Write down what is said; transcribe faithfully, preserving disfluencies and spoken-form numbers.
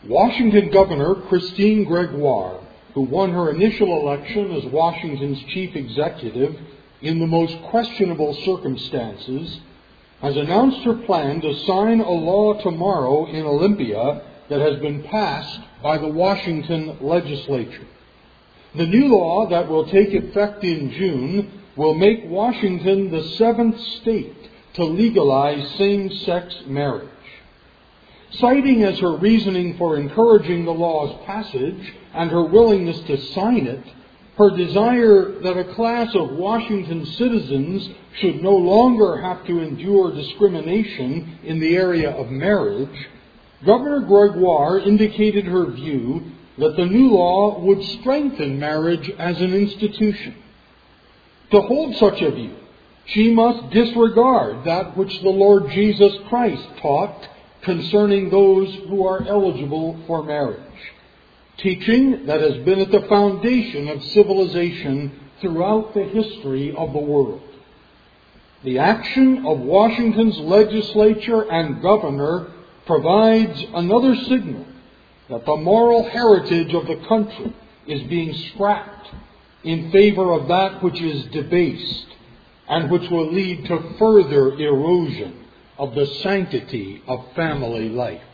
Washington Governor Christine Gregoire, who won her initial election as Washington's chief executive in the most questionable circumstances, has announced her plan to sign a law tomorrow in Olympia that has been passed by the Washington legislature. The new law that will take effect in June will make Washington the seventh state to legalize same-sex marriage. Citing as her reasoning for encouraging the law's passage and her willingness to sign it, her desire that a class of Washington citizens should no longer have to endure discrimination in the area of marriage, Governor Gregoire indicated her view that the new law would strengthen marriage as an institution. To hold such a view, she must disregard that which the Lord Jesus Christ taught concerning those who are eligible for marriage, teaching that has been at the foundation of civilization throughout the history of the world. The action of Washington's legislature and governor provides another signal that the moral heritage of the country is being scrapped in favor of that which is debased and which will lead to further erosion of the sanctity of family life.